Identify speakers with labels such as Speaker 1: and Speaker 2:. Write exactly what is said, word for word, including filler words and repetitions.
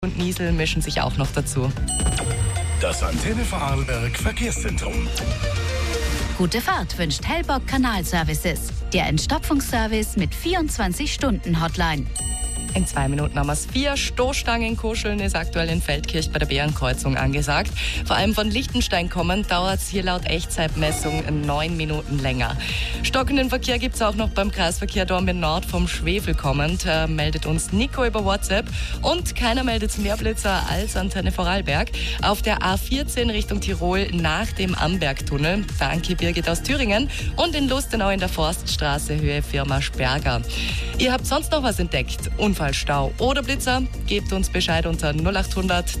Speaker 1: und Niesel mischen sich auch noch dazu.
Speaker 2: Das Antenne Vorarlberg Verkehrszentrum.
Speaker 3: Gute Fahrt wünscht Hellbock Kanalservices. Der Entstopfungsservice mit vierundzwanzig Stunden Hotline.
Speaker 1: In zwei Minuten haben wir es. Vier Stoßstangen kuscheln ist aktuell in Feldkirch bei der Bärenkreuzung angesagt. Vor allem von Liechtenstein kommen dauert es hier laut Echtzeitmessung neun Minuten länger. Stockenden Verkehr gibt es auch noch beim Kreisverkehr Dornbirn Nord vom Schwefel kommend, äh, meldet uns Nico über WhatsApp. Und keiner meldet mehr Blitzer als Antenne Vorarlberg. Auf der A vierzehn Richtung Tirol nach dem Ambergtunnel. Danke Birgit aus Thüringen. Und in Lustenau in der Forststraße Höhe Firma Sperger. Ihr habt sonst noch was entdeckt? Unfallstau oder Blitzer? Gebt uns Bescheid unter null acht hundert